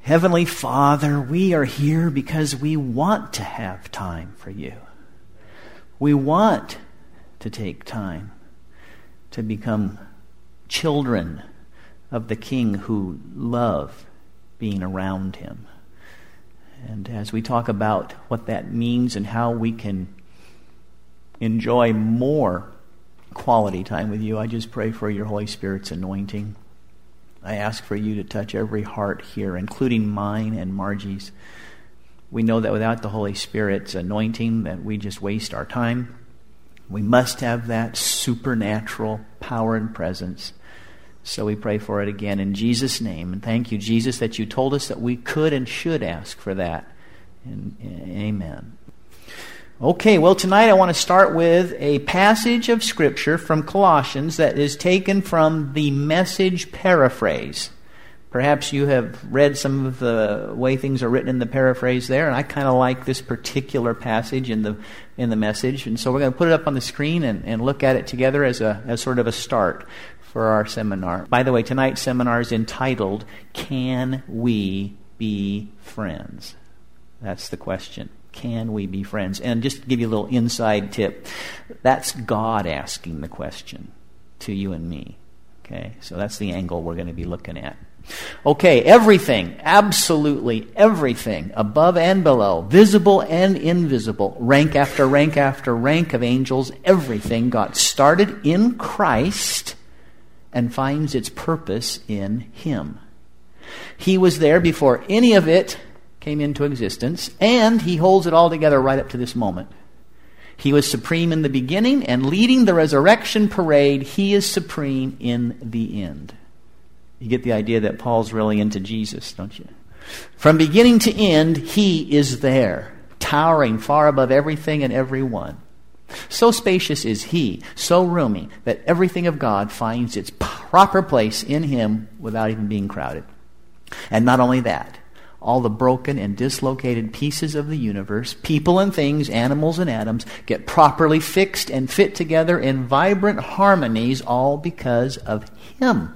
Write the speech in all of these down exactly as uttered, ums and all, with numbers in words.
Heavenly Father, we are here because we want to have time for you. We want to take time to become children of the King who love being around him. And as we talk about what that means and how we can enjoy more quality time with you, I just pray for your Holy Spirit's anointing. I ask for you to touch every heart here, including mine and Margie's. We know that without the Holy Spirit's anointing, that we just waste our time. We must have that supernatural power and presence. So we pray for it again in Jesus' name. And thank you, Jesus, that you told us that we could and should ask for that. And, and amen. Okay, well, tonight I want to start with a passage of Scripture from Colossians that is taken from the Message paraphrase. Perhaps you have read some of the way things are written in the paraphrase there, and I kind of like this particular passage in the in the Message. And so we're going to put it up on the screen and, and look at it together as a as sort of a start for our seminar. By the way, tonight's seminar is entitled, Can We Be Friends? That's the question. Can we be friends? And just to give you a little inside tip, that's God asking the question to you and me. Okay, so that's the angle we're going to be looking at. Okay, everything, absolutely everything, above and below, visible and invisible, rank after rank after rank of angels, everything got started in Christ and finds its purpose in Him. He was there before any of it came into existence, and He holds it all together right up to this moment. He was supreme in the beginning, and leading the resurrection parade, He is supreme in the end. You get the idea that Paul's really into Jesus, don't you? From beginning to end, He is there, towering far above everything and everyone. So spacious is He, so roomy, that everything of God finds its proper place in Him without even being crowded. And not only that, all the broken and dislocated pieces of the universe, people and things, animals and atoms, get properly fixed and fit together in vibrant harmonies, all because of Him.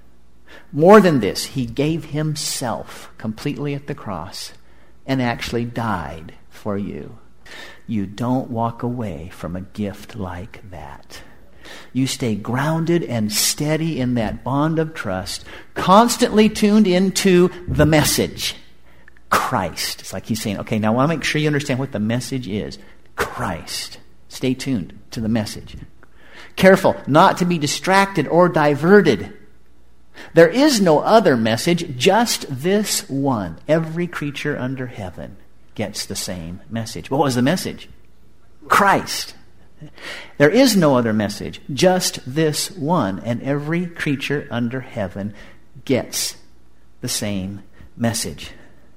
More than this, He gave Himself completely at the cross and actually died for you. You don't walk away from a gift like that. You stay grounded and steady in that bond of trust, constantly tuned into the message. Christ. It's like He's saying, okay, now I want to make sure you understand what the message is. Christ. Stay tuned to the message. Careful not to be distracted or diverted. There is no other message, just this one. Every creature under heaven gets the same message. What was the message? Christ. There is no other message, just this one. And every creature under heaven gets the same message.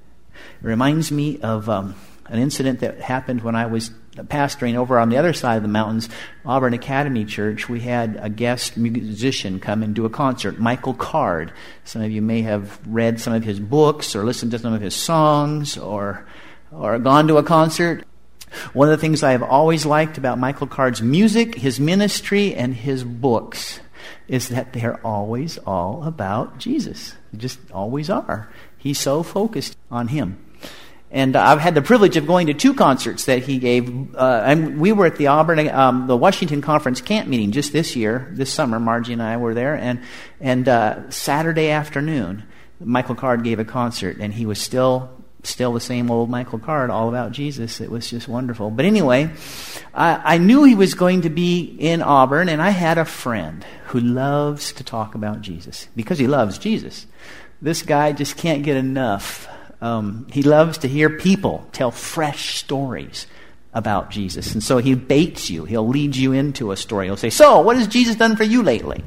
It reminds me of um, an incident that happened when I was pastoring over on the other side of the mountains, Auburn Academy Church. We had a guest musician come and do a concert, Michael Card. Some of you may have read some of his books or listened to some of his songs or or gone to a concert. One of the things I have always liked about Michael Card's music, his ministry, and his books is that they're always all about Jesus. They just always are. He's so focused on Him. And uh, I've had the privilege of going to two concerts that he gave. Uh, and we were at the Auburn, um, the Washington Conference camp meeting just this year, this summer. Margie and I were there. And and uh, Saturday afternoon, Michael Card gave a concert, and he was still still the same old Michael Card, all about Jesus. It was just wonderful. But anyway, I, I knew he was going to be in Auburn, and I had a friend who loves to talk about Jesus because he loves Jesus. This guy just can't get enough. Um, he loves to hear people tell fresh stories about Jesus. And so he baits you. He'll lead you into a story. He'll say, so, what has Jesus done for you lately?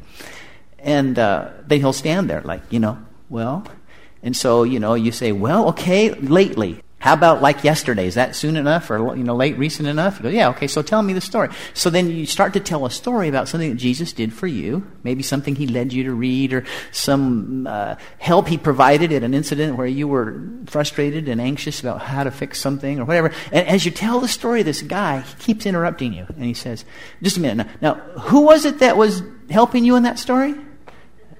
And uh, then he'll stand there like, you know, well. And so, you know, you say, well, okay, lately. How about like yesterday? Is that soon enough or, you know, late, recent enough? You go, yeah, okay, so tell me the story. So then you start to tell a story about something that Jesus did for you, maybe something He led you to read or some uh, help He provided at an incident where you were frustrated and anxious about how to fix something or whatever. And as you tell the story, this guy, he keeps interrupting you. And he says, just a minute. Now, now who was it that was helping you in that story?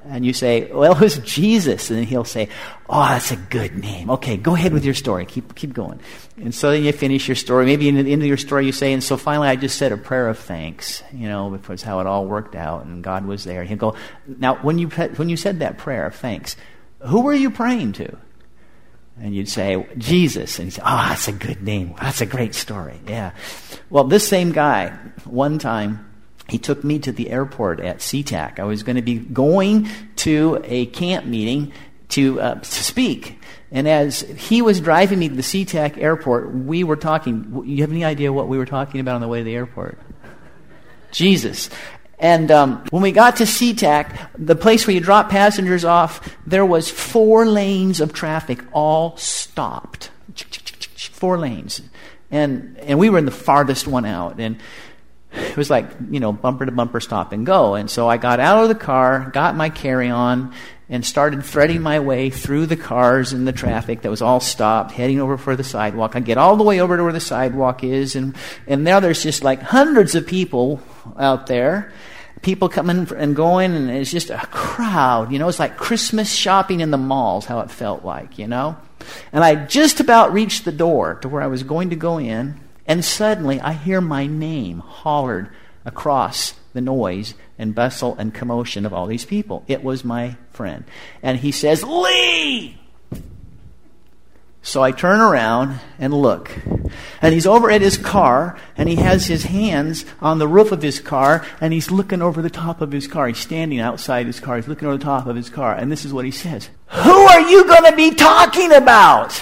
And you say, well, it was Jesus. And then he'll say, oh, that's a good name. Okay, go ahead with your story. Keep keep going. And so then you finish your story. Maybe in the end of your story you say, and so finally I just said a prayer of thanks, you know, because how it all worked out and God was there. And he'll go, now, when you when you said that prayer of thanks, who were you praying to? And you'd say, Jesus. And he'd say, oh, that's a good name. That's a great story. Yeah. Well, this same guy, one time, he took me to the airport at SeaTac. I was going to be going to a camp meeting to, uh, to speak. And as he was driving me to the SeaTac airport, we were talking. You have any idea what we were talking about on the way to the airport? Jesus. And um, when we got to SeaTac, the place where you drop passengers off, there was four lanes of traffic all stopped. Four lanes. And and we were in the farthest one out. And it was like, you know, bumper to bumper, stop and go. And so I got out of the car, got my carry-on, and started threading my way through the cars and the traffic that was all stopped, heading over for the sidewalk. I get all the way over to where the sidewalk is, and, and now there's just like hundreds of people out there, people coming and going, and it's just a crowd. You know, it's like Christmas shopping in the malls, how it felt like, you know. And I just about reached the door to where I was going to go in, and suddenly I hear my name hollered across the noise and bustle and commotion of all these people. It was my friend. And he says, Lee! So I turn around and look. And he's over at his car, and he has his hands on the roof of his car, and he's looking over the top of his car. He's standing outside his car. He's looking over the top of his car. And this is what he says. Who are you going to be talking about?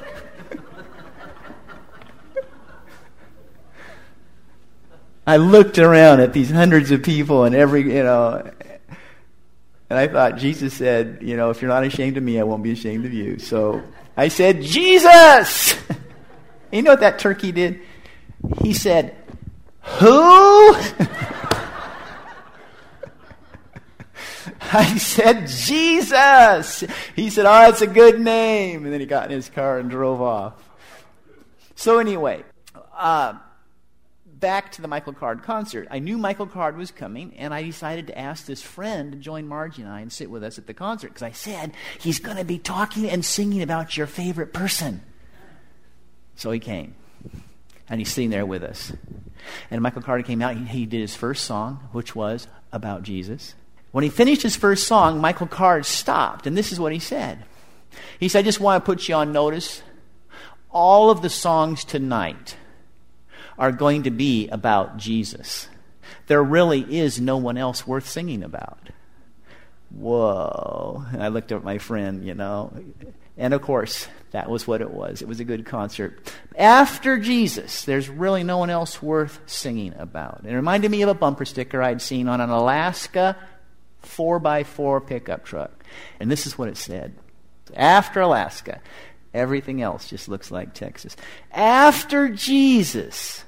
I looked around at these hundreds of people and every, you know, and I thought, Jesus said, you know, if you're not ashamed of me, I won't be ashamed of you. So I said, Jesus! You know what that turkey did? He said, who? I said, Jesus! He said, oh, that's a good name. And then he got in his car and drove off. So anyway, uh, back to the Michael Card concert. I knew Michael Card was coming, and I decided to ask this friend to join Margie and I and sit with us at the concert, because I said, he's going to be talking and singing about your favorite person. So he came, and he's sitting there with us. And Michael Card came out. He, he did his first song, which was about Jesus. When he finished his first song, Michael Card stopped, and this is what he said. He said, I just want to put you on notice. All of the songs tonight are going to be about Jesus. There really is no one else worth singing about. Whoa. And I looked at my friend, you know. And of course, that was what it was. It was a good concert. After Jesus, there's really no one else worth singing about. It reminded me of a bumper sticker I'd seen on an Alaska four by four pickup truck. And this is what it said. After Alaska, everything else just looks like Texas. After Jesus,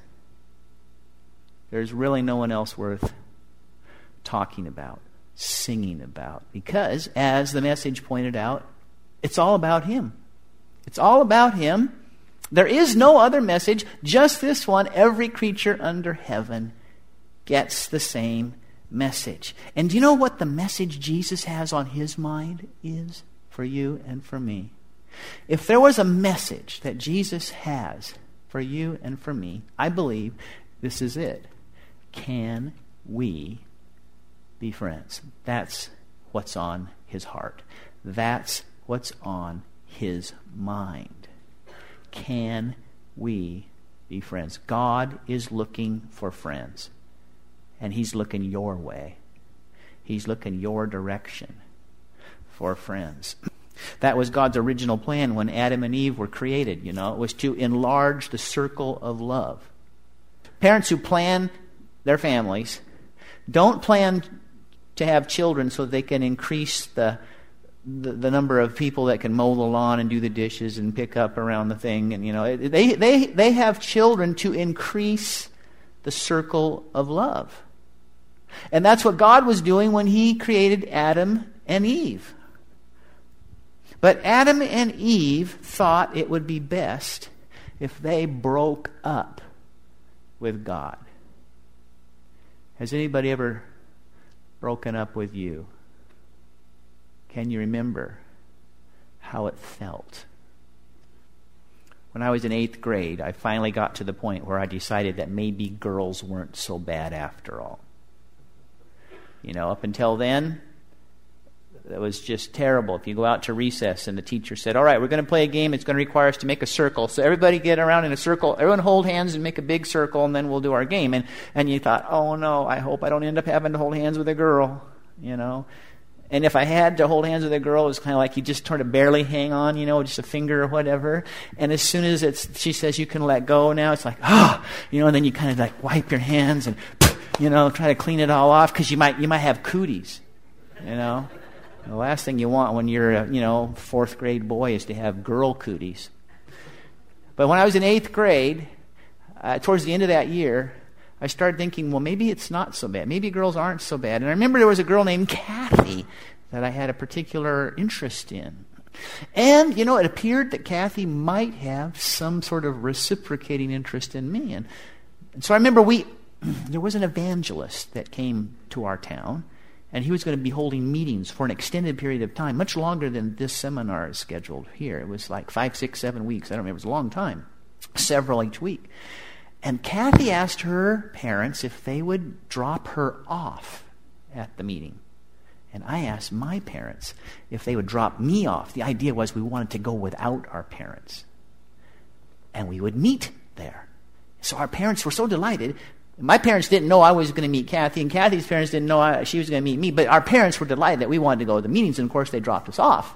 there's really no one else worth talking about, singing about. Because, as the message pointed out, it's all about Him. It's all about Him. There is no other message, just this one. Every creature under heaven gets the same message. And do you know what the message Jesus has on His mind is for you and for me? If there was a message that Jesus has for you and for me, I believe this is it. Can we be friends? That's what's on His heart. That's what's on His mind. Can we be friends? God is looking for friends. And He's looking your way. He's looking your direction for friends. That was God's original plan when Adam and Eve were created, you know. It was to enlarge the circle of love. Parents who plan their families don't plan to have children so they can increase the, the the number of people that can mow the lawn and do the dishes and pick up around the thing, and you know they they they have children to increase the circle of love. And that's what God was doing when He created Adam and Eve. But Adam and Eve thought it would be best if they broke up with God. Has anybody ever broken up with you? can you remember how it felt? When I was in eighth grade, I finally got to the point where I decided that maybe girls weren't so bad after all. You know, up until then, it was just terrible. If you go out to recess and the teacher said, all right, we're going to play a game. It's going to require us to make a circle. So everybody get around in a circle. Everyone hold hands and make a big circle, and then we'll do our game. And, and you thought, oh, no, I hope I don't end up having to hold hands with a girl, you know. And if I had to hold hands with a girl, it was kind of like you just sort of barely hang on, you know, just a finger or whatever. And as soon as it's, she says you can let go now, it's like, ah, oh, you know, and then you kind of like wipe your hands and, you know, try to clean it all off because you might, you might have cooties, you know. The last thing you want when you're a, you know, fourth grade boy is to have girl cooties. But when I was in eighth grade, uh, towards the end of that year, I started thinking, well, maybe it's not so bad. Maybe girls aren't so bad. And I remember there was a girl named Kathy that I had a particular interest in. And, you know, it appeared that Kathy might have some sort of reciprocating interest in me. And, and so I remember we, there was an evangelist that came to our town, and he was going to be holding meetings for an extended period of time, much longer than this seminar is scheduled here. It was like five, six, seven weeks. I don't remember. It was a long time, several each week. And Kathy asked her parents if they would drop her off at the meeting. And I asked my parents if they would drop me off. The idea was we wanted to go without our parents. And we would meet there. So our parents were so delighted. My parents didn't know I was going to meet Kathy, and Kathy's parents didn't know I, she was going to meet me. But our parents were delighted that we wanted to go to the meetings, and of course they dropped us off.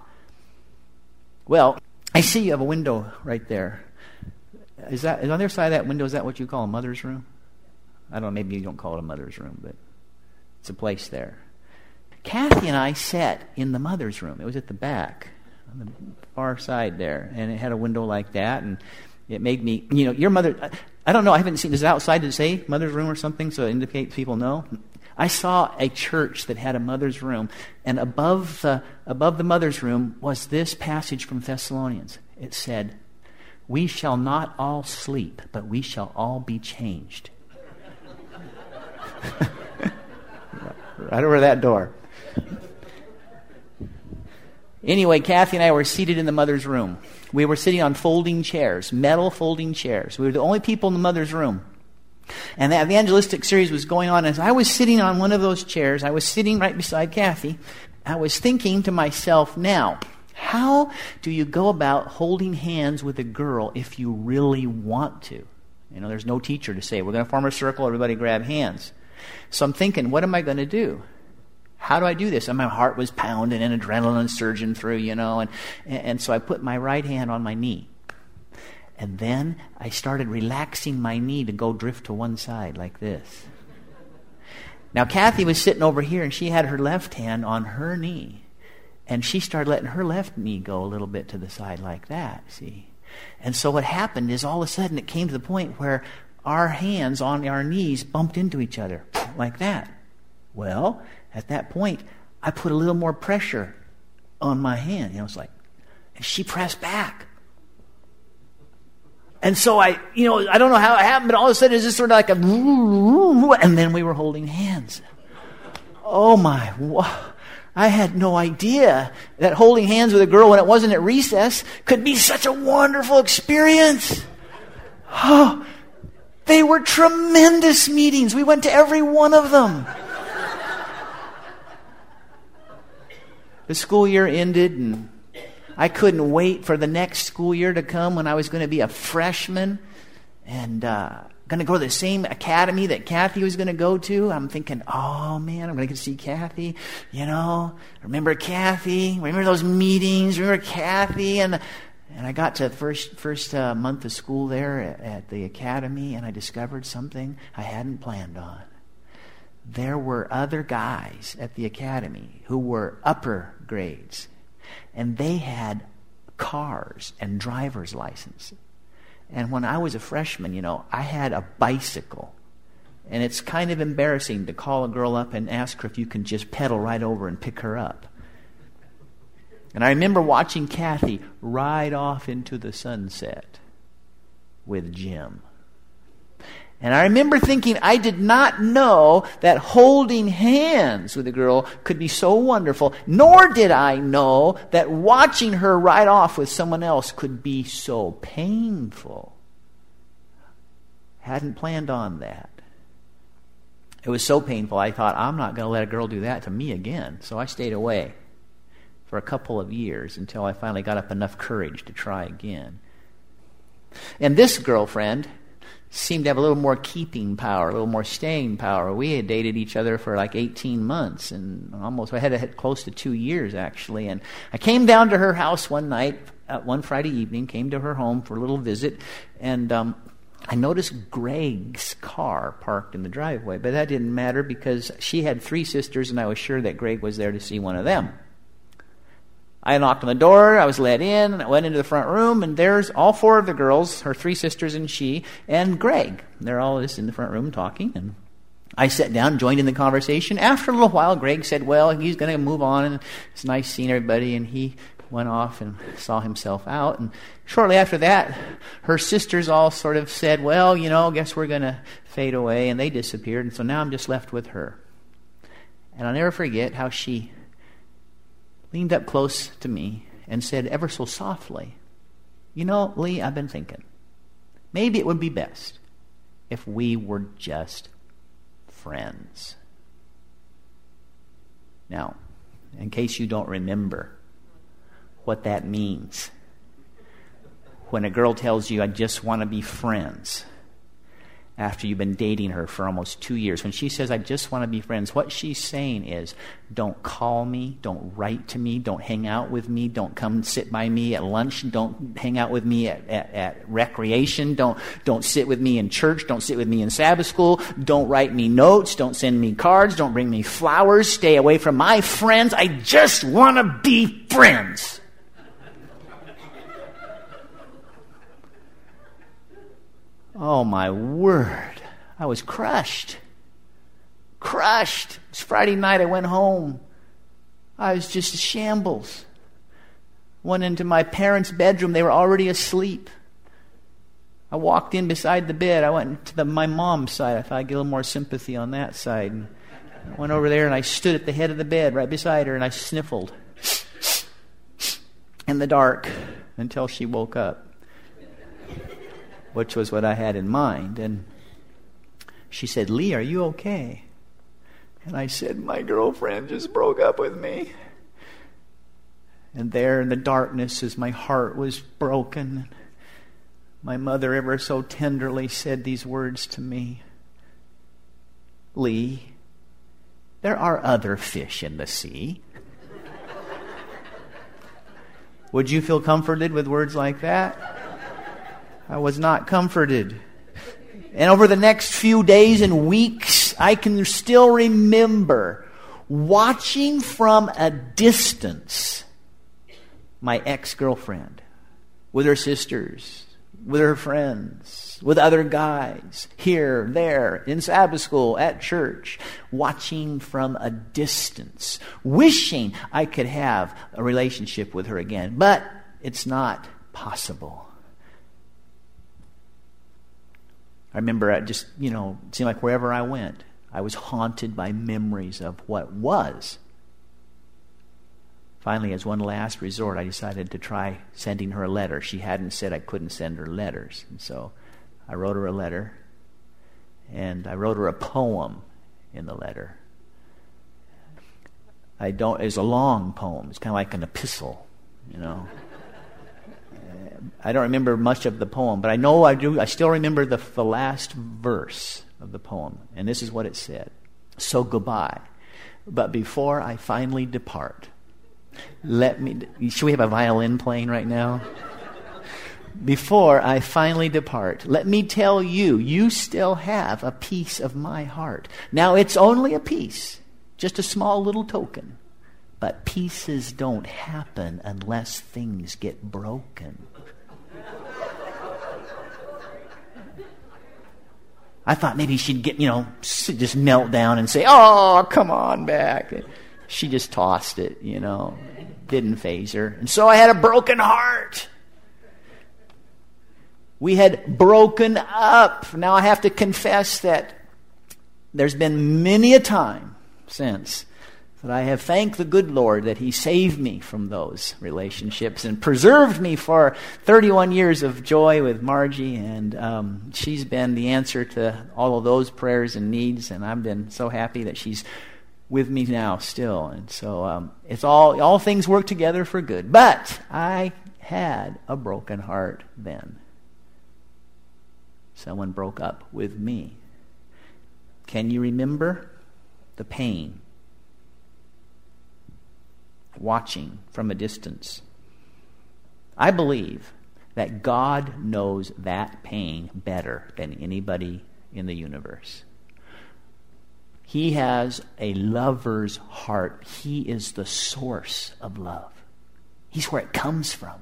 Well, I see you have a window right there. Is that is on the other side of that window, is that what you call a mother's room? I don't know, maybe you don't call it a mother's room, but it's a place there. Kathy and I sat in the mother's room. It was at the back, on the far side there, and it had a window like that, and it made me, you know, your mother, I, I don't know, I haven't seen, is it outside, did it say mother's room or something, so it indicates people know? I saw a church that had a mother's room, and above the, above the mother's room was this passage from Thessalonians. It said, we shall not all sleep, but we shall all be changed. Right over that door. Anyway, Kathy and I were seated in the mother's room. We were sitting on folding chairs, metal folding chairs. We were the only people in the mother's room. And the evangelistic series was going on. As I was sitting on one of those chairs, I was sitting right beside Kathy. I was thinking to myself, now, how do you go about holding hands with a girl if you really want to? You know, there's no teacher to say, we're going to form a circle, everybody grab hands. So I'm thinking, what am I going to do? How do I do this? And my heart was pounding and adrenaline surging through, you know. And, and so I put my right hand on my knee. And then I started relaxing my knee to go drift to one side like this. Now, Kathy was sitting over here, and she had her left hand on her knee. And she started letting her left knee go a little bit to the side like that, see. And so what happened is all of a sudden it came to the point where our hands on our knees bumped into each other like that. Well, at that point, I put a little more pressure on my hand. You know, it's like, and she pressed back. And so I, you know, I don't know how it happened, but all of a sudden it's just sort of like a, and then we were holding hands. Oh my, I had no idea that holding hands with a girl when it wasn't at recess could be such a wonderful experience. Oh, they were tremendous meetings. We went to every one of them. The school year ended, and I couldn't wait for the next school year to come when I was going to be a freshman and uh, going to go to the same academy that Kathy was going to go to. I'm thinking, oh, man, I'm going to get to see Kathy. You know, remember Kathy? Remember those meetings? Remember Kathy? And and I got to the first, first uh, month of school there at, at the academy, and I discovered something I hadn't planned on. There were other guys at the academy who were upper grades, and they had cars and driver's license. And when I was a freshman, you know, I had a bicycle. And it's kind of embarrassing to call a girl up and ask her if you can just pedal right over and pick her up. And I remember watching Kathy ride off into the sunset with Jim. And I remember thinking, I did not know that holding hands with a girl could be so wonderful, nor did I know that watching her ride off with someone else could be so painful. Hadn't planned on that. It was so painful, I thought, I'm not going to let a girl do that to me again. So I stayed away for a couple of years until I finally got up enough courage to try again. And this girlfriend seemed to have a little more keeping power, a little more staying power. We had dated each other for like eighteen months, and almost, I had to hit close to two years actually. And I came down to her house one night, uh, one Friday evening, came to her home for a little visit, and um, I noticed Greg's car parked in the driveway. But that didn't matter because she had three sisters, and I was sure that Greg was there to see one of them. I knocked on the door, I was let in, I went into the front room, and there's all four of the girls, her three sisters and she, and Greg. They're all just in the front room talking, and I sat down, joined in the conversation. After a little while, Greg said, well, he's going to move on, and it's nice seeing everybody, and he went off and saw himself out. And shortly after that, her sisters all sort of said, well, you know, guess we're going to fade away, and they disappeared, and so now I'm just left with her. And I'll never forget how she leaned up close to me and said ever so softly, you know, Lee, I've been thinking, maybe it would be best if we were just friends. Now, in case you don't remember what that means, when a girl tells you, I just want to be friends, after you've been dating her for almost two years. When she says, I just want to be friends, what she's saying is, don't call me, don't write to me, don't hang out with me, don't come sit by me at lunch, don't hang out with me at, at, at recreation, don't, don't sit with me in church, don't sit with me in Sabbath school, don't write me notes, don't send me cards, don't bring me flowers, stay away from my friends, I just want to be friends. Oh, my word. I was crushed. Crushed. It was Friday night. I went home. I was just a shambles. Went into my parents' bedroom. They were already asleep. I walked in beside the bed. I went to the, my mom's side. I thought I'd get a little more sympathy on that side. And I went over there and I stood at the head of the bed right beside her and I sniffled in the dark until she woke up, which was what I had in mind. And she said, Lee, are you okay? And I said, my girlfriend just broke up with me. And there in the darkness, as my heart was broken, my mother ever so tenderly said these words to me, Lee, there are other fish in the sea. Would you feel comforted with words like that? I was not comforted. And over the next few days and weeks, I can still remember watching from a distance my ex-girlfriend with her sisters, with her friends, with other guys, here, there, in Sabbath school, at church, watching from a distance, wishing I could have a relationship with her again. But it's not possible. I remember I just, you know, it seemed like wherever I went, I was haunted by memories of what was. Finally, as one last resort, I decided to try sending her a letter. She hadn't said I couldn't send her letters. And so I wrote her a letter, and I wrote her a poem in the letter. I don't, it's a long poem. It's kind of like an epistle, you know. I don't remember much of the poem, but I know I do. I still remember the, the last verse of the poem, and this is what it said. So goodbye, but before I finally depart, let me... Should we have a violin playing right now? Before I finally depart, let me tell you, you still have a piece of my heart. Now, it's only a piece, just a small little token, but pieces don't happen unless things get broken. I thought maybe she'd get, you know, just melt down and say, oh, come on back. She just tossed it, you know. Didn't faze her. And so I had a broken heart. We had broken up. Now I have to confess that there's been many a time since that I have thanked the good Lord that He saved me from those relationships and preserved me for thirty-one years of joy with Margie. And um, she's been the answer to all of those prayers and needs. And I've been so happy that she's with me now still. And so um, it's all, all things work together for good. But I had a broken heart then. Someone broke up with me. Can you remember the pain? Watching from a distance. I believe that God knows that pain better than anybody in the universe. He has a lover's heart. He is the source of love. He's where it comes from.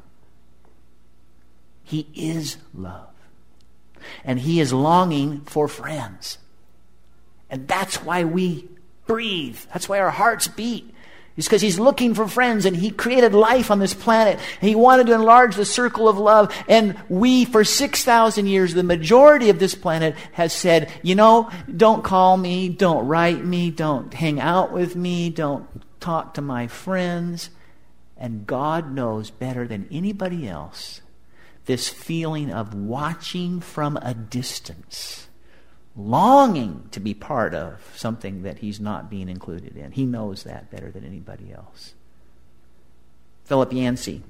He is love. And He is longing for friends. And that's why we breathe. That's why our hearts beat. It's because He's looking for friends, and He created life on this planet. And He wanted to enlarge the circle of love. And we, for six thousand years, the majority of this planet has said, you know, don't call me, don't write me, don't hang out with me, don't talk to my friends. And God knows better than anybody else this feeling of watching from a distance, longing to be part of something that He's not being included in. He knows that better than anybody else. Philip Yancey.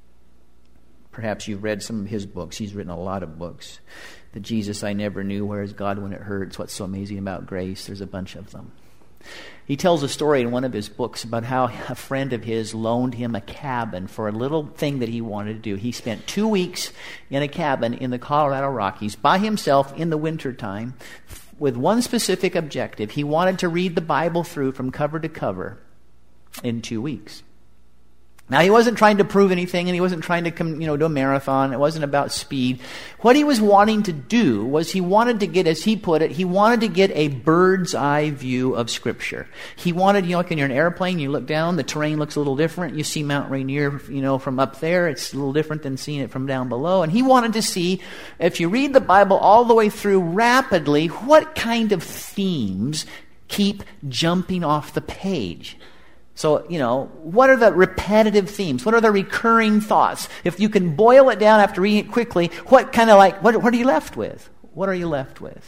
Perhaps you've read some of his books. He's written a lot of books. The Jesus I Never Knew, Where Is God When It Hurts, What's So Amazing About Grace. There's a bunch of them. He tells a story in one of his books about how a friend of his loaned him a cabin for a little thing that he wanted to do. He spent two weeks in a cabin in the Colorado Rockies by himself in the wintertime with one specific objective. He wanted to read the Bible through from cover to cover in two weeks. Now, he wasn't trying to prove anything, and he wasn't trying to come, you know, do a marathon. It wasn't about speed. What he was wanting to do was he wanted to get, as he put it, he wanted to get a bird's eye view of Scripture. He wanted, you know, like when you're in an airplane, you look down, the terrain looks a little different. You see Mount Rainier, you know, from up there. It's a little different than seeing it from down below. And he wanted to see, if you read the Bible all the way through rapidly, what kind of themes keep jumping off the page. So, you know, what are the repetitive themes? What are the recurring thoughts? If you can boil it down after reading it quickly, what kind of like, what, what are you left with? What are you left with?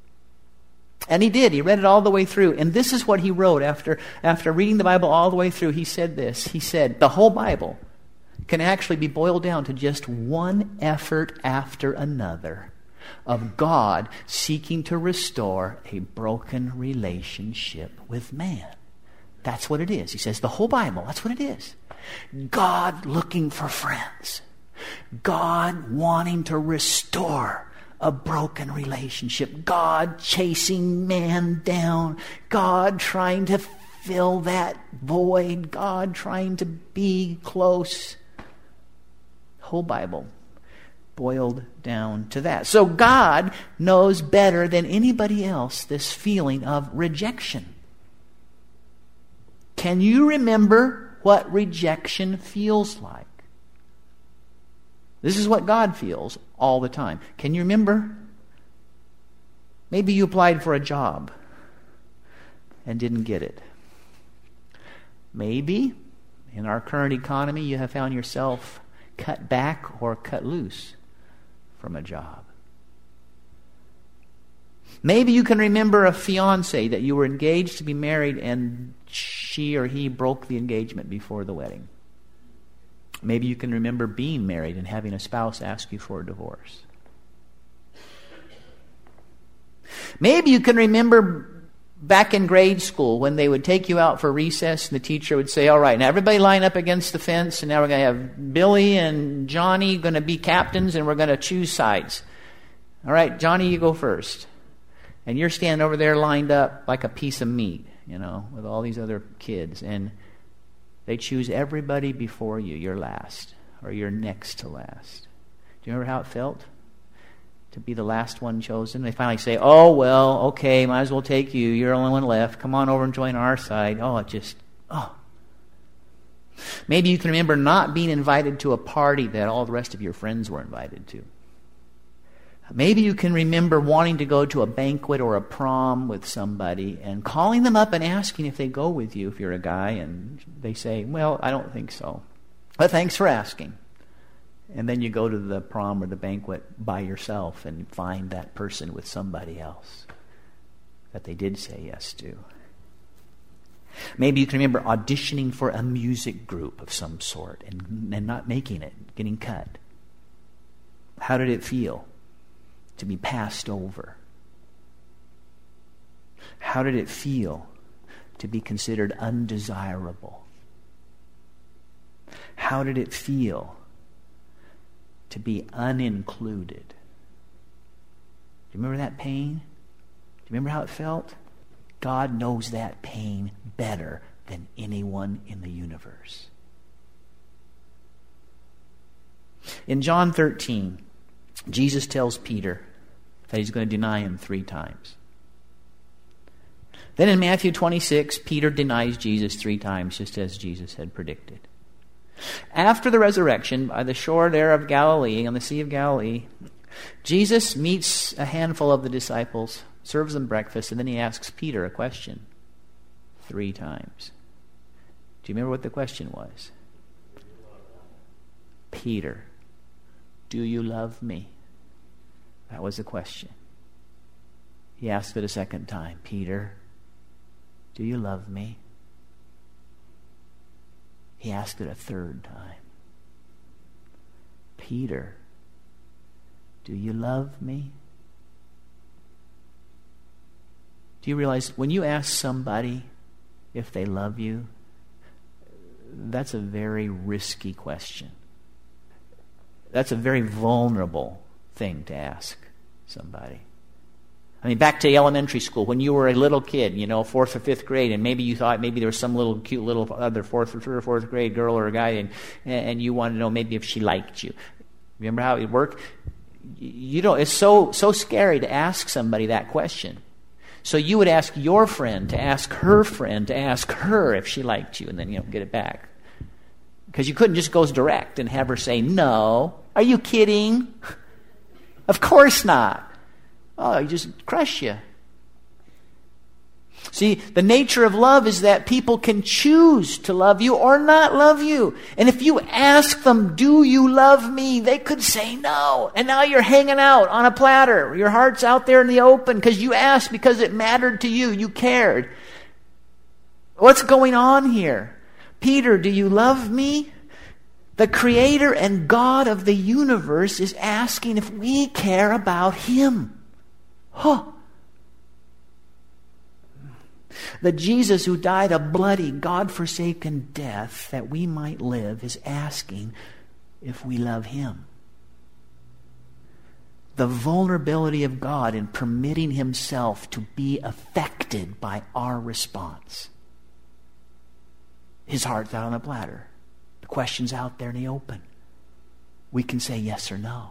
And he did. He read it all the way through. And this is what he wrote after, after reading the Bible all the way through. He said this. He said, the whole Bible can actually be boiled down to just one effort after another of God seeking to restore a broken relationship with man. That's what it is. He says the whole Bible, that's what it is. God looking for friends. God wanting to restore a broken relationship. God chasing man down. God trying to fill that void. God trying to be close. The whole Bible boiled down to that. So God knows better than anybody else this feeling of rejection. Can you remember what rejection feels like? This is what God feels all the time. Can you remember? Maybe you applied for a job and didn't get it. Maybe in our current economy you have found yourself cut back or cut loose from a job. Maybe you can remember a fiancé that you were engaged to be married and she or he broke the engagement before the wedding. Maybe you can remember being married and having a spouse ask you for a divorce. Maybe you can remember back in grade school when they would take you out for recess and the teacher would say, all right, now everybody line up against the fence and now we're going to have Billy and Johnny going to be captains and we're going to choose sides. All right, Johnny, you go first. And you're standing over there lined up like a piece of meat, you know, with all these other kids. And they choose everybody before you. You're last, or you're next to last. Do you remember how it felt to be the last one chosen? They finally say, oh, well, okay, might as well take you. You're the only one left. Come on over and join our side. Oh, it just, oh. Maybe you can remember not being invited to a party that all the rest of your friends were invited to. Maybe you can remember wanting to go to a banquet or a prom with somebody and calling them up and asking if they go with you if you're a guy, and they say, well, I don't think so. But thanks for asking. And then you go to the prom or the banquet by yourself and find that person with somebody else that they did say yes to. Maybe you can remember auditioning for a music group of some sort and, and not making it, getting cut. How did it feel to be passed over? How did it feel to be considered undesirable? How did it feel to be unincluded? Do you remember that pain? Do you remember how it felt? God knows that pain better than anyone in the universe. In John thirteen, Jesus tells Peter that he's going to deny him three times. Then in Matthew twenty-six, Peter denies Jesus three times, just as Jesus had predicted. After the resurrection, by the shore there of Galilee, on the Sea of Galilee, Jesus meets a handful of the disciples, serves them breakfast, and then he asks Peter a question three times. Do you remember what the question was? Peter, do you love me? That was the question. He asked it a second time. Peter, do you love me? He asked it a third time. Peter, do you love me? Do you realize when you ask somebody if they love you, that's a very risky question. That's a very vulnerable thing to ask somebody. I mean, back to elementary school, when you were a little kid, you know, fourth or fifth grade, and maybe you thought maybe there was some little cute little other fourth or third or fourth grade girl or a guy, and and you wanted to know maybe if she liked you. Remember how it worked? You know, it's so so scary to ask somebody that question. So you would ask your friend to ask her friend to ask her if she liked you, and then, you know, get it back. Because you couldn't just go direct and have her say, no. Are you kidding? Of course not. Oh, you just crush you. See, the nature of love is that people can choose to love you or not love you. And if you ask them, do you love me? They could say no. And now you're hanging out on a platter. Your heart's out there in the open because you asked because it mattered to you. You cared. What's going on here? Peter, do you love me? The Creator and God of the universe is asking if we care about Him. Huh. The Jesus who died a bloody, God-forsaken death that we might live is asking if we love Him. The vulnerability of God in permitting Himself to be affected by our response. His heart's out on a platter. The question's out there in the open. We can say yes or no.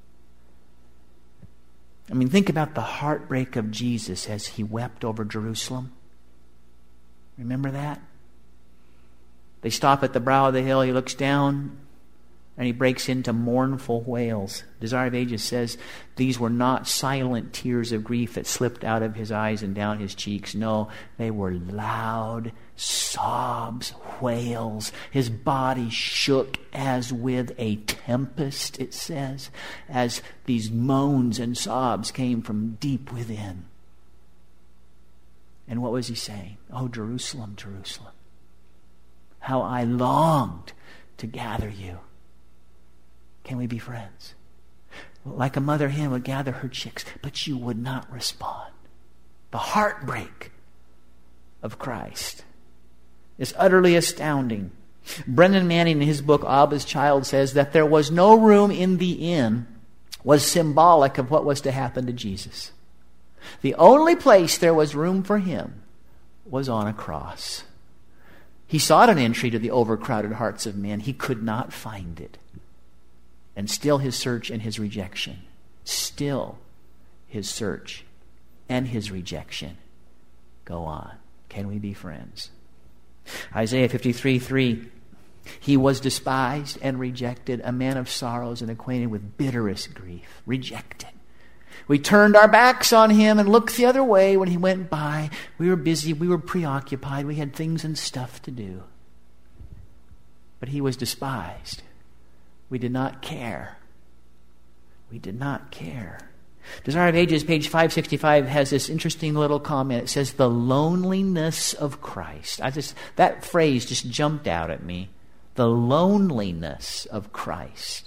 I mean, think about the heartbreak of Jesus as He wept over Jerusalem. Remember that? They stop at the brow of the hill. He looks down and He breaks into mournful wails. Desire of Ages says these were not silent tears of grief that slipped out of His eyes and down His cheeks. No, they were loud sobs, wails. His body shook as with a tempest, it says, as these moans and sobs came from deep within. And what was He saying? Oh, Jerusalem, Jerusalem, how I longed to gather you. Can we be friends? Like a mother hen would gather her chicks, but you would not respond. The heartbreak of Christ is utterly astounding. Brendan Manning, in his book Abba's Child, says that there was no room in the inn was symbolic of what was to happen to Jesus. The only place there was room for Him was on a cross. He sought an entry to the overcrowded hearts of men. He could not find it. And still His search and His rejection. Still His search and His rejection go on. Can we be friends? Isaiah fifty-three three. He was despised and rejected, a man of sorrows and acquainted with bitterest grief. Rejected. We turned our backs on him and looked the other way when he went by. We were busy. We were preoccupied. We had things and stuff to do. But he was despised. We did not care. We did not care. Desire of Ages, page five sixty-five, has this interesting little comment. It says, the loneliness of Christ. I just that phrase just jumped out at me. The loneliness of Christ.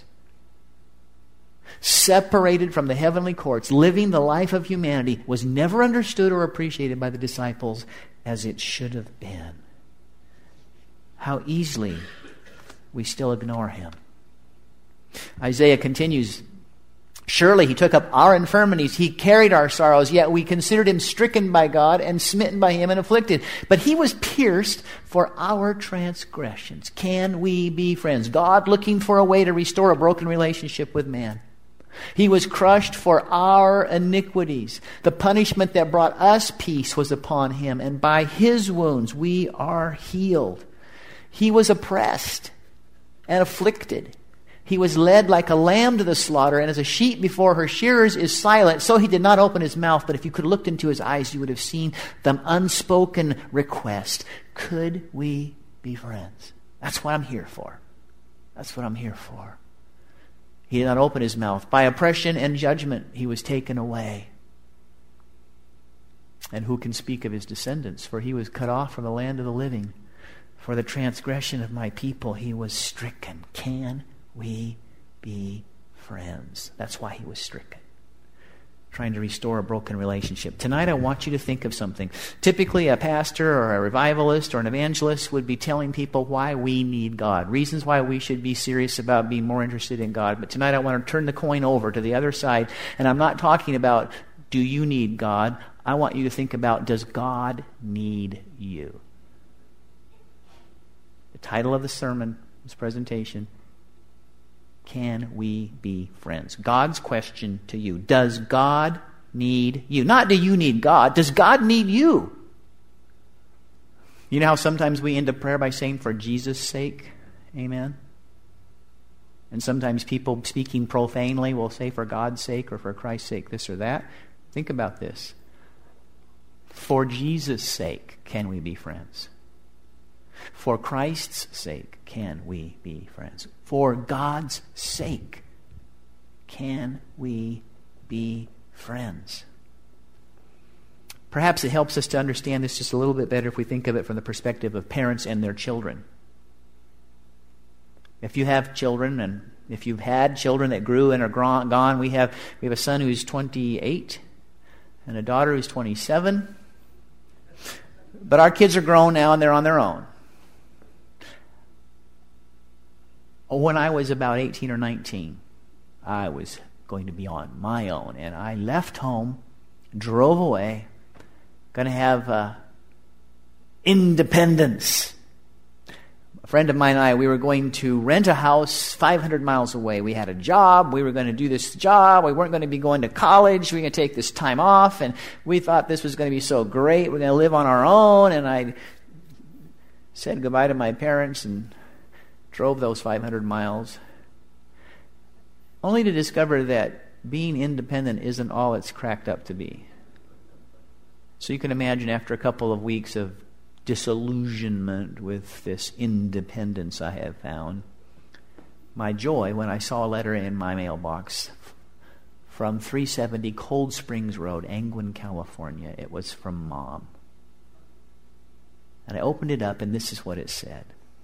Separated from the heavenly courts, living the life of humanity, was never understood or appreciated by the disciples as it should have been. How easily we still ignore him. Isaiah continues, surely he took up our infirmities, he carried our sorrows, yet we considered him stricken by God and smitten by him and afflicted. But he was pierced for our transgressions. Can we be friends? God looking for a way to restore a broken relationship with man. He was crushed for our iniquities. The punishment that brought us peace was upon him, and by his wounds we are healed. He was oppressed and afflicted. He was led like a lamb to the slaughter, and as a sheep before her shearers is silent, so he did not open his mouth. But if you could have looked into his eyes, you would have seen the unspoken request. Could we be friends? That's what I'm here for. That's what I'm here for. He did not open his mouth. By oppression and judgment he was taken away. And who can speak of his descendants? For he was cut off from the land of the living. For the transgression of my people he was stricken. Can we be friends? That's why he was stricken. Trying to restore a broken relationship. Tonight I want you to think of something. Typically a pastor or a revivalist or an evangelist would be telling people why we need God. Reasons why we should be serious about being more interested in God. But tonight I want to turn the coin over to the other side. And I'm not talking about, do you need God? I want you to think about, does God need you? The title of the sermon, this presentation, can we be friends? God's question to you. Does God need you? Not do you need God. Does God need you? You know how sometimes we end a prayer by saying, for Jesus' sake? Amen? And sometimes people speaking profanely will say, for God's sake or for Christ's sake, this or that. Think about this. For Jesus' sake, can we be friends? For Christ's sake, can we be friends? For God's sake, can we be friends? Perhaps it helps us to understand this just a little bit better if we think of it from the perspective of parents and their children. If you have children, and if you've had children that grew and are gone, we have we have a son who's twenty-eight and a daughter who's twenty-seven. But our kids are grown now and they're on their own. When I was about eighteen or nineteen, I was going to be on my own. And I left home, drove away, going to have uh, independence. A friend of mine and I, we were going to rent a house five hundred miles away. We had a job. We were going to do this job. We weren't going to be going to college. We were going to take this time off. And we thought this was going to be so great. We're going to live on our own. And I said goodbye to my parents and drove those five hundred miles, only to discover that being independent isn't all it's cracked up to be. So you can imagine after a couple of weeks of disillusionment with this independence I have found, my joy when I saw a letter in my mailbox from three seventy Cold Springs Road, Angwin, California. It was from Mom. And I opened it up and this is what it said.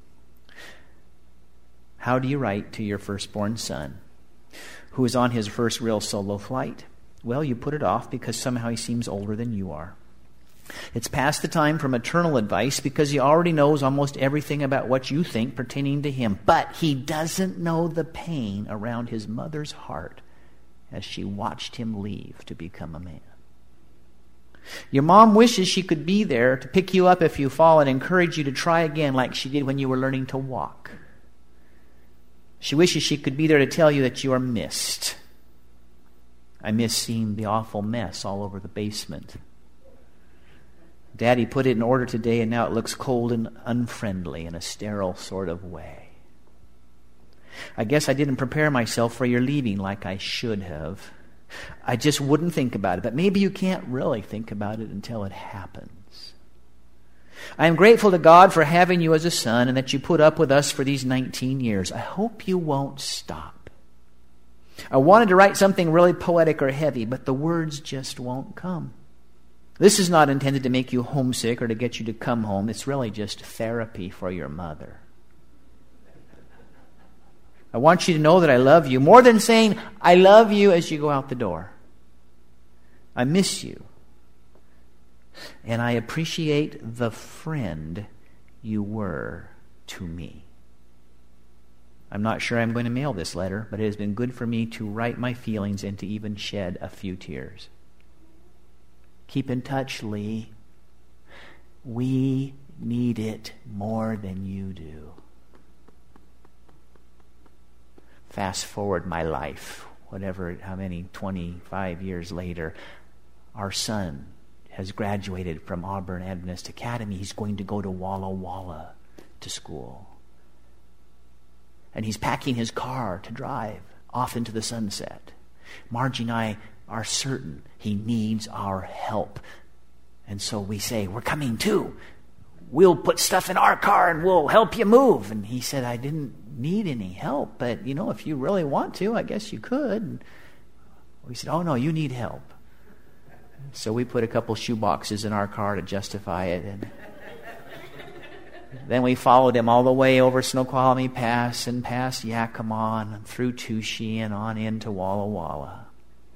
How do you write to your firstborn son, who is on his first real solo flight? Well, you put it off because somehow he seems older than you are. It's past the time for maternal advice because he already knows almost everything about what you think pertaining to him. But he doesn't know the pain around his mother's heart as she watched him leave to become a man. Your mom wishes she could be there to pick you up if you fall and encourage you to try again like she did when you were learning to walk. She wishes she could be there to tell you that you are missed. I miss seeing the awful mess all over the basement. Daddy put it in order today and now it looks cold and unfriendly in a sterile sort of way. I guess I didn't prepare myself for your leaving like I should have. I just wouldn't think about it. But maybe you can't really think about it until it happens. I am grateful to God for having you as a son and that you put up with us for these nineteen years. I hope you won't stop. I wanted to write something really poetic or heavy, but the words just won't come. This is not intended to make you homesick or to get you to come home. It's really just therapy for your mother. I want you to know that I love you more than saying, I love you as you go out the door. I miss you. And I appreciate the friend you were to me. I'm not sure I'm going to mail this letter, but it has been good for me to write my feelings and to even shed a few tears. Keep in touch, Lee. We need it more than you do. Fast forward my life, whatever, how many, twenty-five years later, our son has graduated from Auburn Adventist Academy. He's going to go to Walla Walla to school. And he's packing his car to drive off into the sunset. Margie and I are certain he needs our help. And so we say, we're coming too. We'll put stuff in our car and we'll help you move. And he said, I didn't need any help, but you know, if you really want to, I guess you could. And we said, oh no, you need help. So we put a couple shoe boxes in our car to justify it. And then we followed him all the way over Snoqualmie Pass and past Yakima and through Touchy and on into Walla Walla.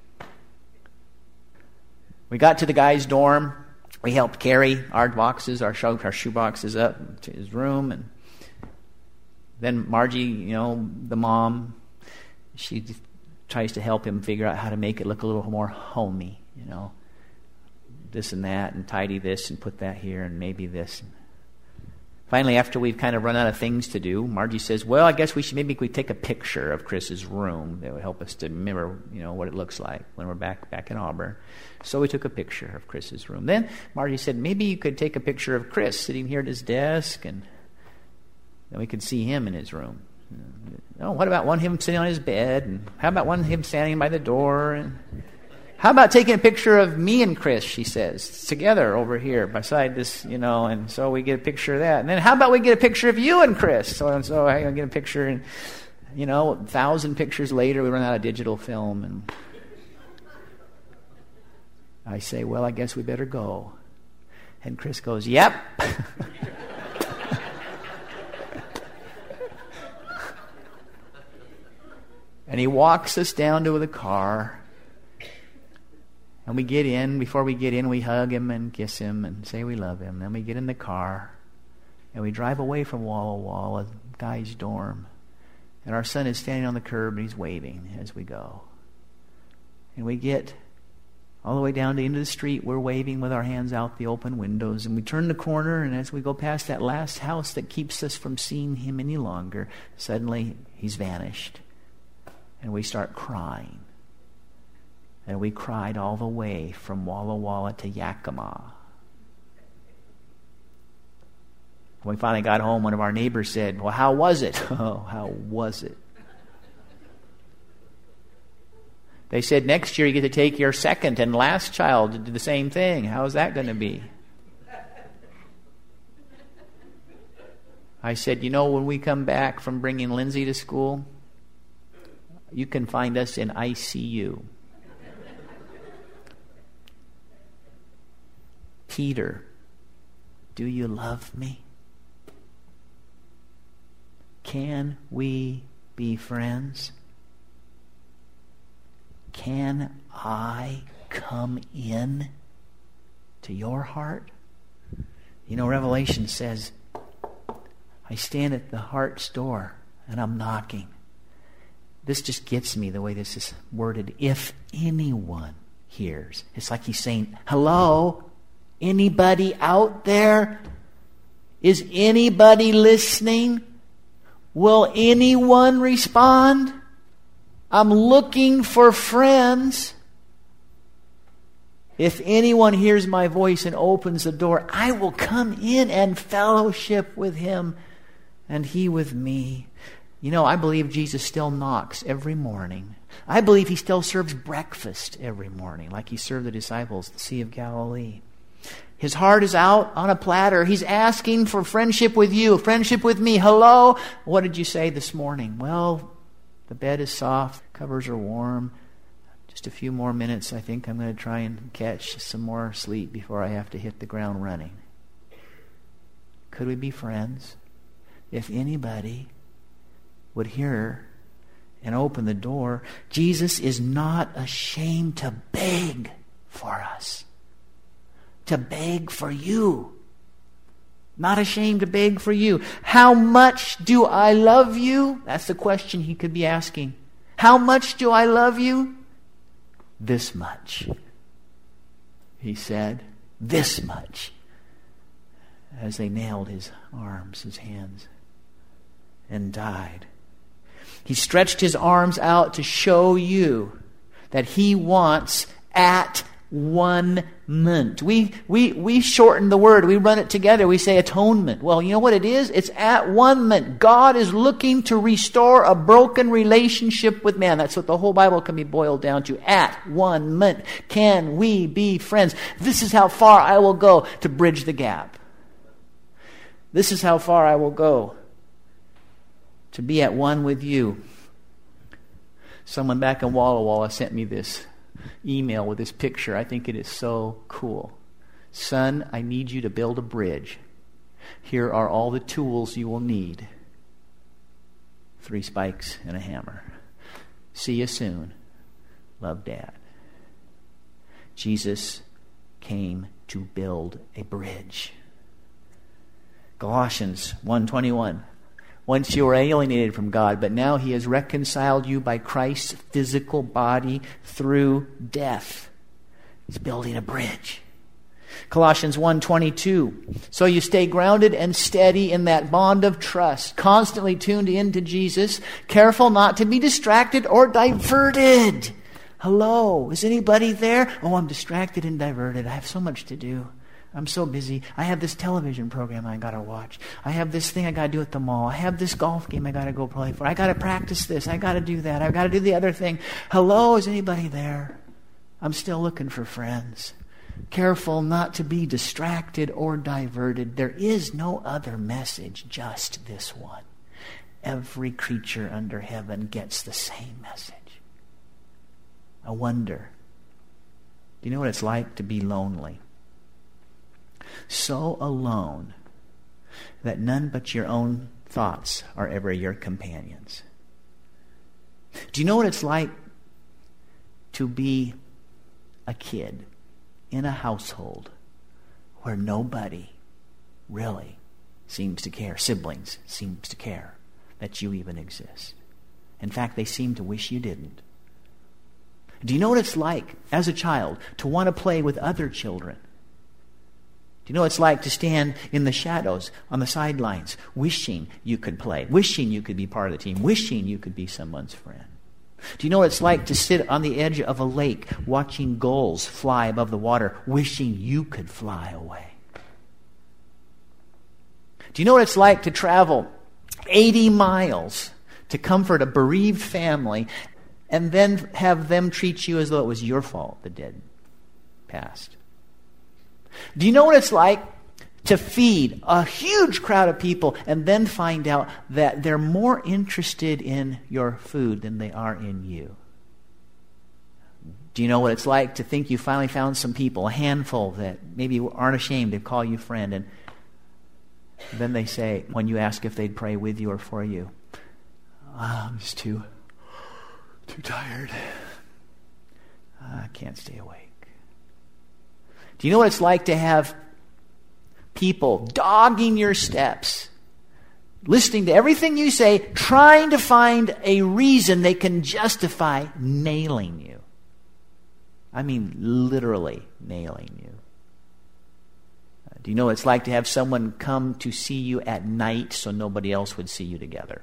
We got to the guy's dorm. We helped carry our boxes, our shoe, our shoe boxes up to his room. And then Margie, you know, the mom, she tries to help him figure out how to make it look a little more homey, you know. This and that, and tidy this and put that here, and maybe this. Finally, after we've kind of run out of things to do, Margie says, well, I guess we should maybe we take a picture of Chris's room that would help us to remember, you know, what it looks like when we're back back in Auburn. So we took a picture of Chris's room. Then Margie said, maybe you could take a picture of Chris sitting here at his desk, and then we could see him in his room. Oh, what about one him sitting on his bed? And how about one him standing by the door? And how about taking a picture of me and Chris, she says, together over here beside this, you know, and so we get a picture of that. And then how about we get a picture of you and Chris? So and so I get a picture, and, you know, a thousand pictures later, we run out of digital film. And I say, well, I guess we better go. And Chris goes, yep. And he walks us down to the car. And we get in. Before we get in, we hug him and kiss him and say we love him. Then we get in the car. And we drive away from Walla Walla, guy's dorm. And our son is standing on the curb and he's waving as we go. And we get all the way down to the end of the street. We're waving with our hands out the open windows. And we turn the corner, and as we go past that last house that keeps us from seeing him any longer, suddenly he's vanished. And we start crying. And we cried all the way from Walla Walla to Yakima. When we finally got home, one of our neighbors said, well, how was it? Oh, how was it? They said, next year you get to take your second and last child to do the same thing. How's that going to be? I said, you know, when we come back from bringing Lindsay to school, you can find us in I C U. Peter, do you love me? Can we be friends? Can I come in to your heart? You know, Revelation says, I stand at the heart's door and I'm knocking. This just gets me the way this is worded. If anyone hears. It's like he's saying, hello? Anybody out there? Is anybody listening? Will anyone respond? I'm looking for friends. If anyone hears my voice and opens the door, I will come in and fellowship with him and he with me. You know, I believe Jesus still knocks every morning I believe he still serves breakfast every morning, like he served the disciples at the Sea of Galilee. His heart is out on a platter. He's asking for friendship with you, friendship with me. Hello? What did you say this morning? Well, the bed is soft, covers are warm. Just a few more minutes, I think I'm going to try and catch some more sleep before I have to hit the ground running. Could we be friends? If anybody would hear and open the door, Jesus is not ashamed to beg for us. To beg for you. Not ashamed to beg for you. How much do I love you? That's the question he could be asking. How much do I love you? This much. He said, this much. As they nailed his arms, his hands, and died. He stretched his arms out to show you that he wants at one ment. We, we, we shorten the word. We run it together. We say atonement. Well, you know what it is? It's at one ment. God is looking to restore a broken relationship with man. That's what the whole Bible can be boiled down to. At one ment. Can we be friends? This is how far I will go to bridge the gap. This is how far I will go to be at one with you. Someone back in Walla Walla sent me this email with this picture. I think it is so cool. Son, I need you to build a bridge. Here are all the tools you will need. Three spikes and a hammer. See you soon. Love, Dad. Jesus came to build a bridge. Colossians one twenty-one. Once you were alienated from God, but now he has reconciled you by Christ's physical body through death. He's building a bridge. Colossians one twenty-two. So you stay grounded and steady in that bond of trust, constantly tuned into Jesus, careful not to be distracted or diverted. Hello, is anybody there? Oh, I'm distracted and diverted. I have so much to do. I'm so busy. I have this television program I got to watch. I have this thing I got to do at the mall. I have this golf game I got to go play for. I got to practice this. I got to do that. I got to do the other thing. Hello, is anybody there? I'm still looking for friends. Careful not to be distracted or diverted. There is no other message, just this one. Every creature under heaven gets the same message. I wonder, do you know what it's like to be lonely? So alone that none but your own thoughts are ever your companions. Do you know what it's like to be a kid in a household where nobody really seems to care, siblings seems to care that you even exist? In fact, they seem to wish you didn't. Do you know what it's like as a child to want to play with other children? Do you know what it's like to stand in the shadows on the sidelines, wishing you could play, wishing you could be part of the team, wishing you could be someone's friend? Do you know what it's like to sit on the edge of a lake, watching gulls fly above the water, wishing you could fly away? Do you know what it's like to travel eighty miles to comfort a bereaved family and then have them treat you as though it was your fault the dead passed? Do you know what it's like to feed a huge crowd of people and then find out that they're more interested in your food than they are in you? Do you know what it's like to think you finally found some people, a handful that maybe aren't ashamed to call you friend, and then they say, when you ask if they'd pray with you or for you, oh, I'm just too, too tired. I can't stay awake. Do you know what it's like to have people dogging your steps, listening to everything you say, trying to find a reason they can justify nailing you? I mean, literally nailing you. Uh, do you know what it's like to have someone come to see you at night so nobody else would see you together?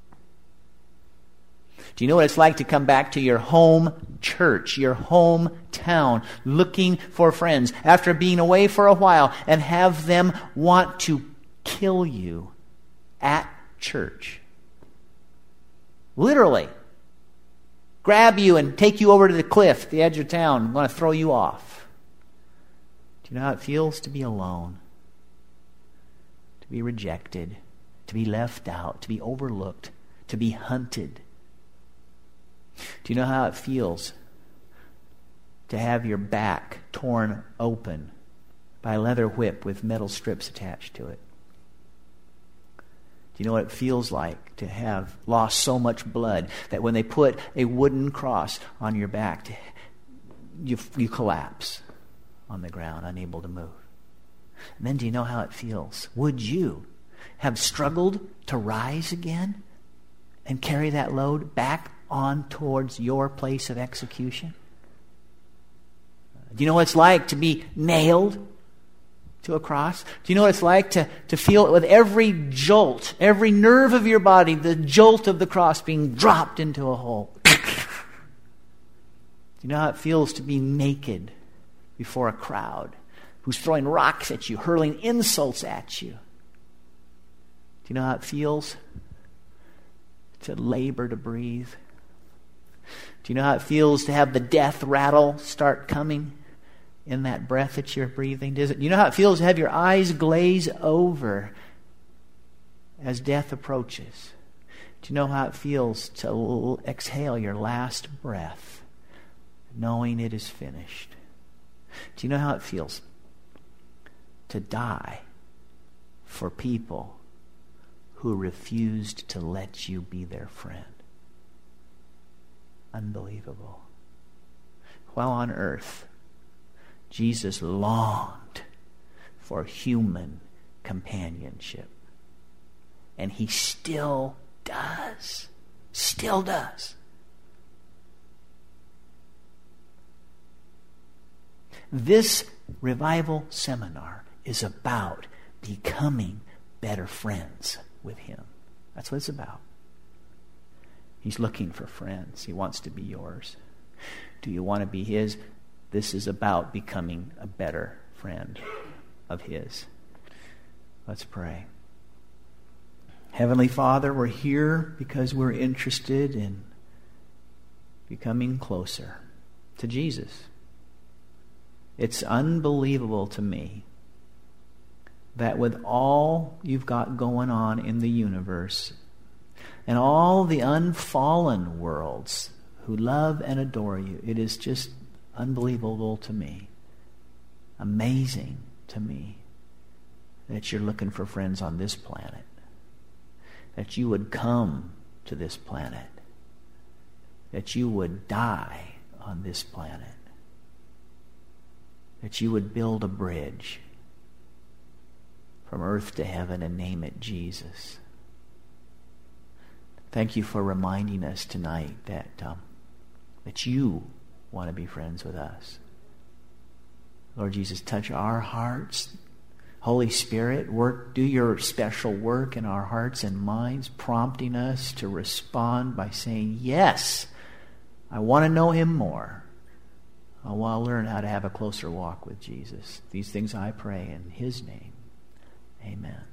Do you know what it's like to come back to your home church, your hometown, looking for friends after being away for a while and have them want to kill you at church? Literally. grab you and take you over to the cliff, the edge of town, and want to throw you off. Do you know how it feels to be alone? To be rejected, to be left out, to be overlooked, to be hunted. Do you know how it feels to have your back torn open by a leather whip with metal strips attached to it? Do you know what it feels like to have lost so much blood that when they put a wooden cross on your back, you, you collapse on the ground, unable to move? And then do you know how it feels? Would you have struggled to rise again and carry that load back on towards your place of execution? Do you know what it's like to be nailed to a cross? Do you know what it's like to, to feel it with every jolt, every nerve of your body, the jolt of the cross being dropped into a hole? Do you know how it feels to be naked before a crowd who's throwing rocks at you, hurling insults at you? Do you know how it feels to labor to breathe? Do you know how it feels to have the death rattle start coming in that breath that you're breathing? Does it, you know how it feels to have your eyes glaze over as death approaches? Do you know how it feels to l- exhale your last breath, knowing it is finished? Do you know how it feels to die for people who refused to let you be their friend? Unbelievable. While on earth, Jesus longed for human companionship. And he still does. Still does. This revival seminar is about becoming better friends with him. That's what it's about. He's looking for friends. He wants to be yours. Do you want to be his? This is about becoming a better friend of his. Let's pray. Heavenly Father, we're here because we're interested in becoming closer to Jesus. It's unbelievable to me that with all you've got going on in the universe and all the unfallen worlds who love and adore you, it is just unbelievable to me, amazing to me, that you're looking for friends on this planet, that you would come to this planet, that you would die on this planet, that you would build a bridge from earth to heaven and name it Jesus. Thank you for reminding us tonight that um, that you want to be friends with us. Lord Jesus, touch our hearts. Holy Spirit, work, do your special work in our hearts and minds, prompting us to respond by saying, yes, I want to know him more. I want to learn how to have a closer walk with Jesus. These things I pray in his name. Amen.